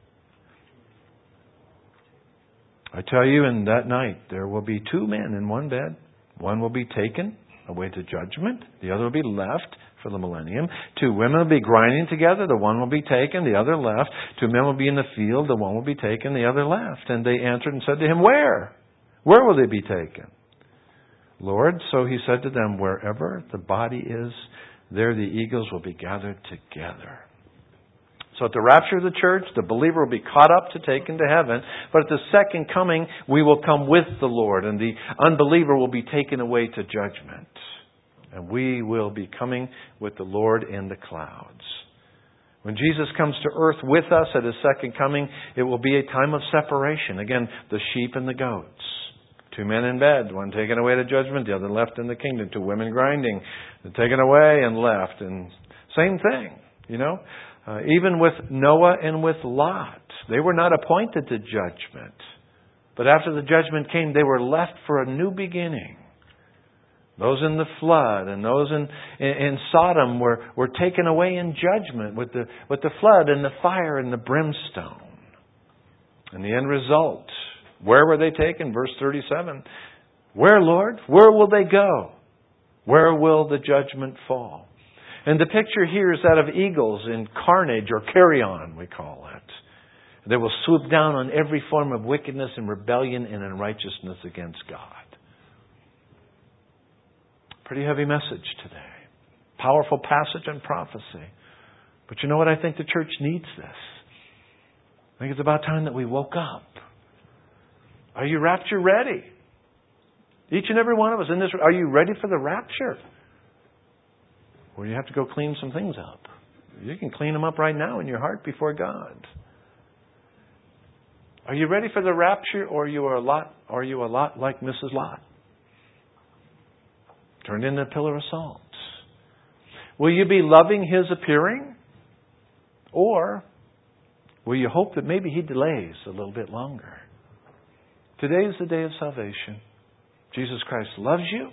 I tell you, in that night, there will be two men in one bed. One will be taken away to judgment. The other will be left for the millennium. Two women will be grinding together. The one will be taken, the other left. Two men will be in the field. The one will be taken, the other left. And they answered and said to Him, Where? Where will they be taken? Lord, so He said to them, wherever the body is, there the eagles will be gathered together. So at the rapture of the church, the believer will be caught up to taken to heaven. But at the second coming, we will come with the Lord. And the unbeliever will be taken away to judgment. And we will be coming with the Lord in the clouds. When Jesus comes to earth with us at His second coming, it will be a time of separation. Again, the sheep and the goats. 2 men in bed, one taken away to judgment, the other left in the kingdom. 2 women grinding, taken away and left. And same thing, even with Noah and with Lot. They were not appointed to judgment. But after the judgment came, they were left for a new beginning. Those in the flood and those in Sodom were taken away in judgment with the flood and the fire and the brimstone. And the end result, where were they taken? Verse 37. Where, Lord? Where will they go? Where will the judgment fall? And the picture here is that of eagles in carnage, or carrion, we call it. They will swoop down on every form of wickedness and rebellion and unrighteousness against God. Pretty heavy message today. Powerful passage on prophecy. But you know what? I think the church needs this. I think it's about time that we woke up. Are you rapture ready? Each and every one of us in this room, are you ready for the rapture? Or you have to go clean some things up. You can clean them up right now in your heart before God. Are you ready for the rapture, or are you a lot like Mrs. Lot? Turned into a pillar of salt. Will you be loving His appearing? Or will you hope that maybe He delays a little bit longer? Today is the day of salvation. Jesus Christ loves you,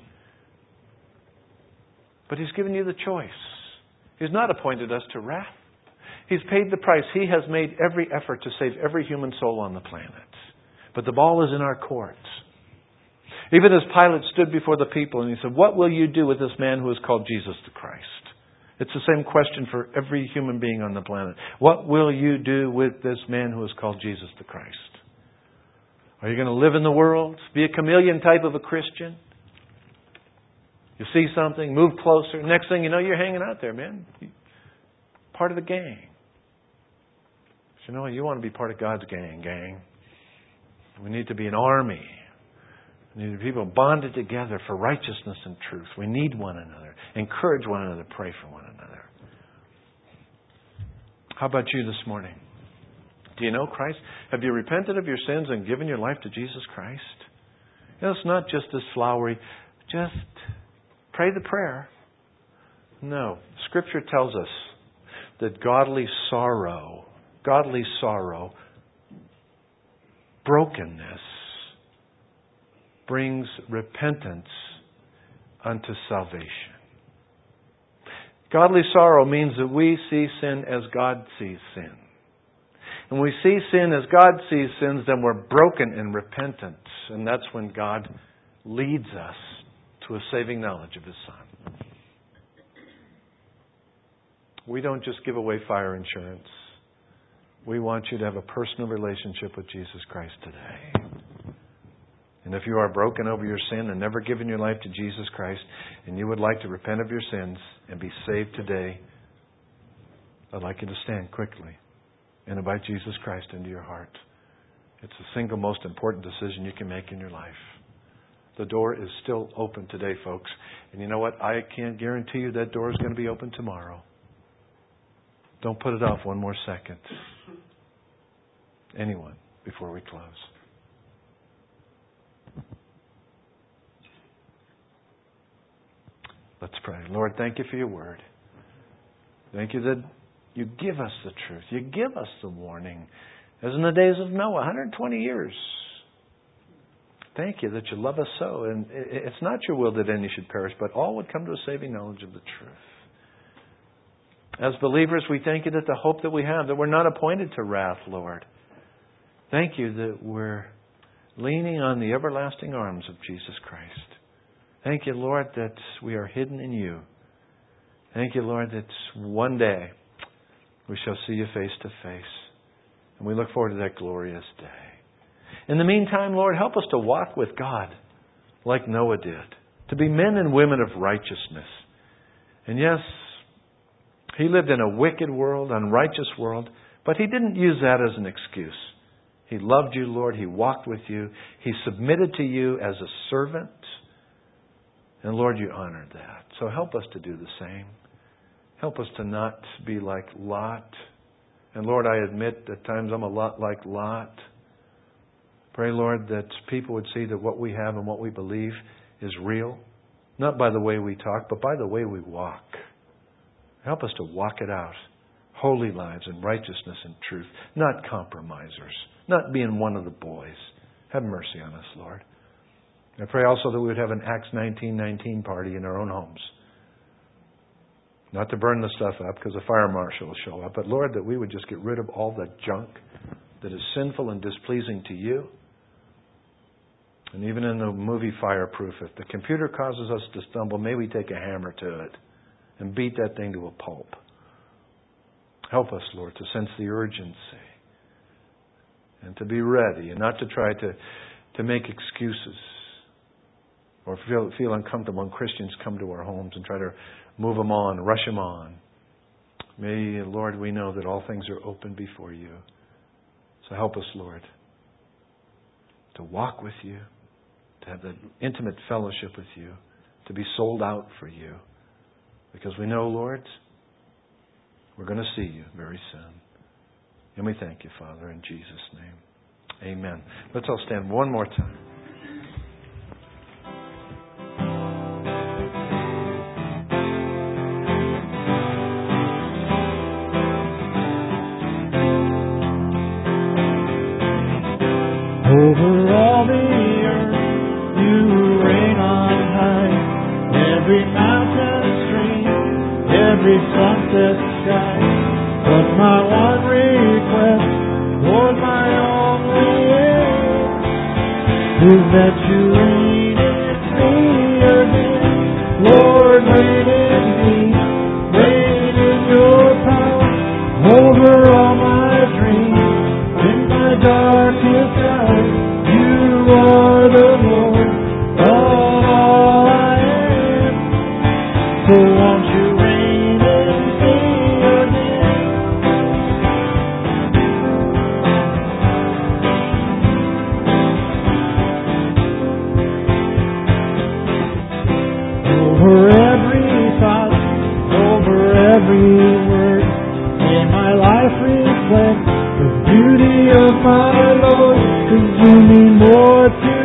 but He's given you the choice. He's not appointed us to wrath. He's paid the price. He has made every effort to save every human soul on the planet. But the ball is in our courts. Even as Pilate stood before the people and he said, what will you do with this man who is called Jesus the Christ? It's the same question for every human being on the planet. What will you do with this man who is called Jesus the Christ? Are you going to live in the world? Be a chameleon type of a Christian? You see something, move closer. Next thing you know, you're hanging out there, man. Part of the gang. So, you want to be part of God's gang. We need to be an army. We need people bonded together for righteousness and truth. We need one another. Encourage one another. Pray for one another. How about you this morning? Do you know Christ? Have you repented of your sins and given your life to Jesus Christ? It's not just this flowery, just pray the prayer. No. Scripture tells us that godly sorrow, brokenness, brings repentance unto salvation. Godly sorrow means that we see sin as God sees sin. When we see sin as God sees sins, then we're broken in repentance. And that's when God leads us to a saving knowledge of His Son. We don't just give away fire insurance. We want you to have a personal relationship with Jesus Christ today. And if you are broken over your sin and never given your life to Jesus Christ, and you would like to repent of your sins and be saved today, I'd like you to stand quickly and invite Jesus Christ into your heart. It's the single most important decision you can make in your life. The door is still open today, folks. And you know what? I can't guarantee you that door is going to be open tomorrow. Don't put it off one more second. Anyone, before we close. Let's pray. Lord, thank you for your word. Thank you that you give us the truth. You give us the warning. As in the days of Noah, 120 years. Thank you that you love us so. And it's not your will that any should perish, but all would come to a saving knowledge of the truth. As believers, we thank you that the hope that we have, that we're not appointed to wrath, Lord. Thank you that we're leaning on the everlasting arms of Jesus Christ. Thank you, Lord, that we are hidden in you. Thank you, Lord, that one day we shall see you face to face. And we look forward to that glorious day. In the meantime, Lord, help us to walk with God like Noah did. To be men and women of righteousness. And yes, he lived in a wicked world, unrighteous world, but he didn't use that as an excuse. He loved you, Lord. He walked with you. He submitted to you as a servant. And Lord, you honored that. So help us to do the same. Help us to not be like Lot. And Lord, I admit at times I'm a lot like Lot. Pray, Lord, that people would see that what we have and what we believe is real, not by the way we talk, but by the way we walk. Help us to walk it out. Holy lives in righteousness and truth, not compromisers, not being one of the boys. Have mercy on us, Lord. I pray also that we would have an Acts 19:19 party in our own homes. Not to burn the stuff up because a fire marshal will show up, but Lord, that we would just get rid of all the junk that is sinful and displeasing to you. And even in the movie Fireproof, if the computer causes us to stumble, may we take a hammer to it and beat that thing to a pulp. Help us, Lord, to sense the urgency and to be ready and not to try to make excuses or feel uncomfortable when Christians come to our homes and try to move them on, rush them on. May, Lord, we know that all things are open before you. So help us, Lord, to walk with you, to have that intimate fellowship with you, to be sold out for you. Because we know, Lord, we're going to see you very soon. And we thank you, Father, in Jesus' name. Amen. Let's all stand one more time. Over all the earth, you reign on high. Every mountain stream, every sunset sky. But my one request, Lord, my only aim, is that you reign in me again. Lord, reign in me, reign in your power, over all my dreams, in my darkest hour. You are the Lord of all I am. So won't you reign in me again? Over every thought, over every word, may my life reflect the beauty of my Lord. 'Cause you mean more to